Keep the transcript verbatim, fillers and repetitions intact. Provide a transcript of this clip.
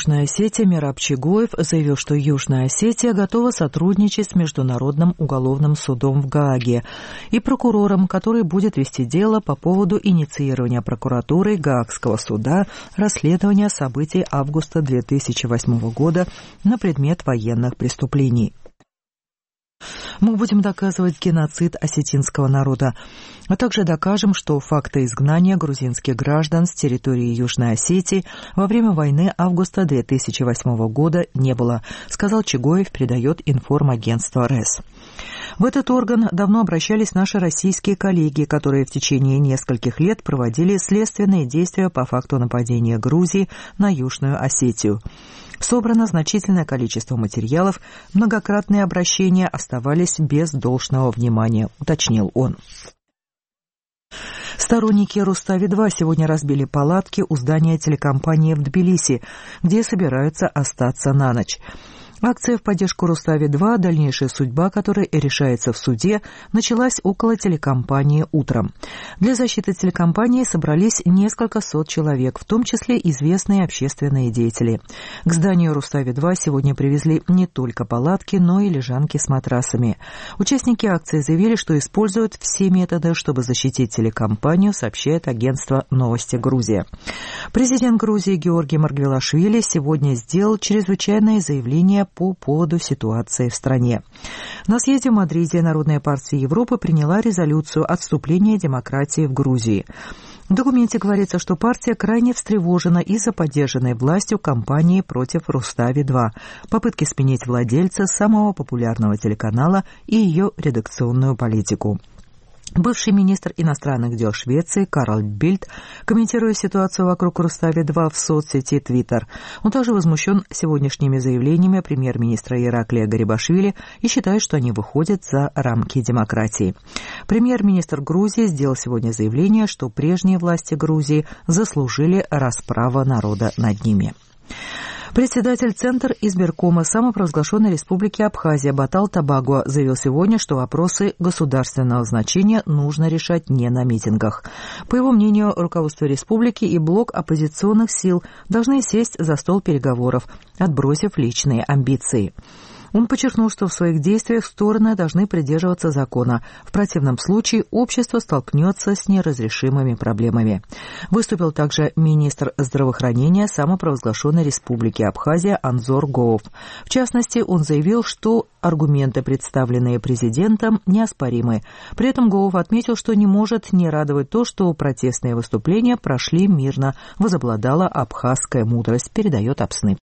Южной Осетии Мераб Чегоев заявил, что Южная Осетия готова сотрудничать с Международным уголовным судом в Гааге и прокурором, который будет вести дело по поводу инициирования прокуратурой Гаагского суда расследования событий августа две тысячи восьмого года на предмет военных преступлений. Мы будем доказывать геноцид осетинского народа, а также докажем, что факта изгнания грузинских граждан с территории Южной Осетии во время войны августа две тысячи восьмого года не было, сказал Чегоев, передает информагентство РЭС. В этот орган давно обращались наши российские коллеги, которые в течение нескольких лет проводили следственные действия по факту нападения Грузии на Южную Осетию. Собрано значительное количество материалов, многократные обращения оставались без должного внимания, уточнил он. Сторонники Рустави-два сегодня разбили палатки у здания телекомпании в Тбилиси, где собираются остаться на ночь. Акция в поддержку Рустави-два, дальнейшая судьба которой решается в суде, началась около телекомпании утром. Для защиты телекомпании собрались несколько сот человек, в том числе известные общественные деятели. К зданию Рустави-два сегодня привезли не только палатки, но и лежанки с матрасами. Участники акции заявили, что используют все методы, чтобы защитить телекомпанию, сообщает агентство «Новости Грузия». Президент Грузии Георгий Маргвелашвили сегодня сделал чрезвычайное заявление по поводу ситуации в стране. На съезде в Мадриде Народная партия Европы приняла резолюцию отступления демократии в Грузии. В документе говорится, что партия крайне встревожена из-за поддержанной властью кампании против Рустави-два, попытки сменить владельца самого популярного телеканала и ее редакционную политику. Бывший министр иностранных дел Швеции Карл Бильд, комментируя ситуацию вокруг Рустави-два в соцсети Twitter, он также возмущен сегодняшними заявлениями премьер-министра Ираклия Гарибашвили и считает, что они выходят за рамки демократии. Премьер-министр Грузии сделал сегодня заявление, что прежние власти Грузии заслужили расправу народа над ними. Председатель Центра избиркома самопровозглашенной республики Абхазия Батал Табагуа заявил сегодня, что вопросы государственного значения нужно решать не на митингах. По его мнению, руководство республики и блок оппозиционных сил должны сесть за стол переговоров, отбросив личные амбиции. Он подчеркнул, что в своих действиях стороны должны придерживаться закона. В противном случае общество столкнется с неразрешимыми проблемами. Выступил также министр здравоохранения самопровозглашенной республики Абхазия Анзор Гоов. В частности, он заявил, что аргументы, представленные президентом, неоспоримы. При этом Гоов отметил, что не может не радовать то, что протестные выступления прошли мирно. Возобладала абхазская мудрость, передает Апсны.